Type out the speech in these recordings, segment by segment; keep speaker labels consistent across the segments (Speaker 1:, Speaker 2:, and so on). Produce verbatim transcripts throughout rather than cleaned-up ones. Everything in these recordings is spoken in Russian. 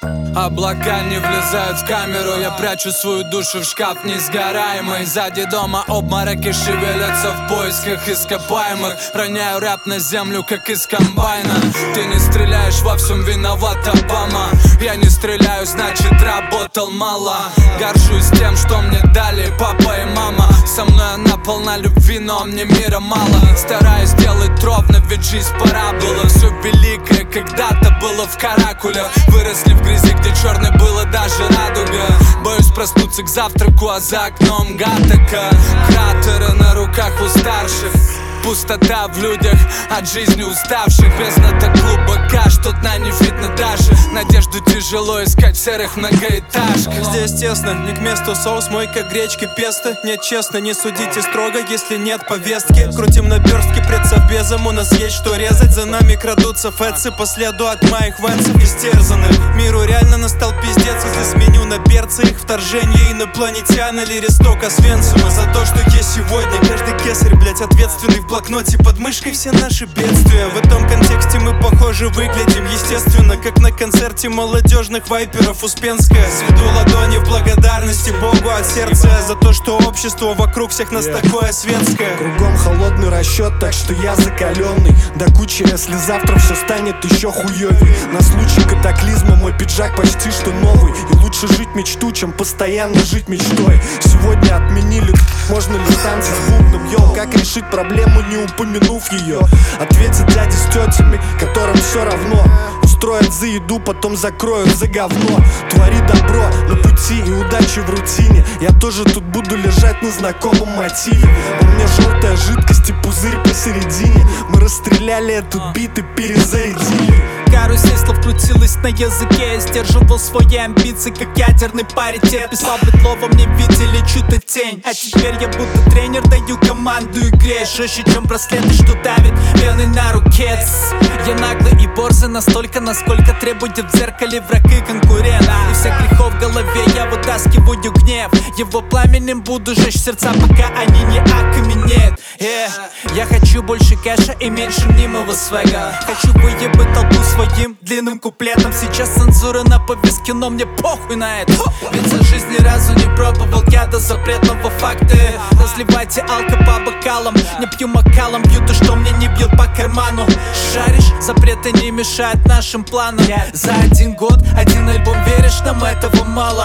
Speaker 1: Облака не влезают в камеру, я прячу свою душу в шкаф несгораемый. Сзади дома обмороки шевелятся в поисках ископаемых. Роняю рэп на землю, как из комбайна. Ты не стреляешь, во всем виноват Обама. Я не стреляю, значит работал мало. Горжусь тем, что мне дали папа и мама. Со мной она полна любви, но мне мира мало. Стараюсь делать ровно, ведь жизнь пора было. Все великое когда-то было в каракулях. Выросли в грязи, где черной было даже радуга. Боюсь проснуться к завтраку, а за окном гатака. Кратеры на руках у старших. Пустота в людях, от жизни уставших. Бездна так глубока, что дна не видно даже. Надежду тяжело искать в серых многоэтажках.
Speaker 2: Здесь тесно, не к месту соус мой, как гречки песто. Нет, честно, не судите строго, если нет повестки. Крутим наперстки пред совбезом, у нас есть что резать. За нами крадутся фэтсы по следу от моих венцев истерзанных. Миру реально настал пиздец, если сменю на перцы. Их вторжение инопланетян или листок Освенцима. За то, что есть сегодня, каждый кесарь, блять, ответственный. В блокноте под мышкой все наши бедствия. В этом контексте мы похоже выглядим естественно, как на концерте молодежных вайперов Успенская. Сведу ладони в благодарности Богу от сердца за то, что общество вокруг всех нас yeah. такое светское.
Speaker 3: Кругом холодный расчет, так что я закаленный. До кучи, если завтра все станет еще хуёвей. На случай катаклизма мой пиджак почти что новый. И лучше жить мечту, чем постоянно жить мечтой. Сегодня отменили, можно ли танцы с бубном, йоу. Как решить проблему, не упомянув ее? Ответят дяди с тетями, которым все равно. Устроят за еду, потом закроют за говно. Твори добро на пути и удачи в рутине. Я тоже тут буду лежать на знакомом мотиве. У меня желтая жидкость и пузырь посередине. Мы расстреляли этот бит и перезарядили.
Speaker 4: Карусель слов крутилась на языке. Я сдерживал свои амбиции, как ядерный паритет. Писал бетлова, мне видели чью-то тень. А теперь я будто тренер, даю команду игре. Жестче, чем браслеты, что давит вены на руке. Я наглый и борзый настолько, насколько требует в зеркале враг и конкурент. И всех грехов в голове я вытаскиваю гнев. Его пламенем буду жечь сердца, пока они не окаменеют. yeah. Я хочу больше кэша и меньше мнимого свега. Хочу выебать толпу своим длинным куплетом. Сейчас цензура на повестке, но мне похуй на это. Ведь за жизнь ни разу не пробовал яда запретного факта. Разливайте алко по бокалам. Не пью макалом, пью то, что мне не бьет по карману. Шаришь, запреты не мешают нашим планам. За один год один альбом, веришь, нам этого мало.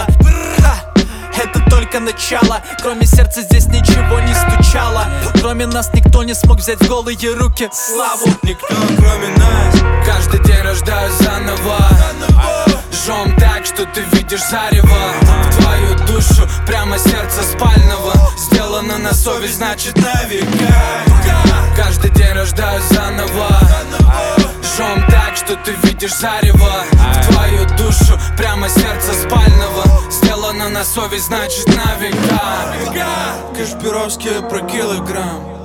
Speaker 4: Это только начало. Кроме сердца здесь ничего не стучало. Кроме нас никто не смог взять в голые руки славу.
Speaker 2: Никто, кроме нас.
Speaker 1: Каждый день рождаюсь заново. Жжем так, что ты видишь зарево. В твою душу, прямо сердце спального. Сделано на совесть, значит на века. Каждый день рождаюсь заново. Жжем так, что ты видишь зарево. В твою душу, прямо сердце спального. Сделано на совесть, значит на века.
Speaker 2: Кашпировские про килограмм.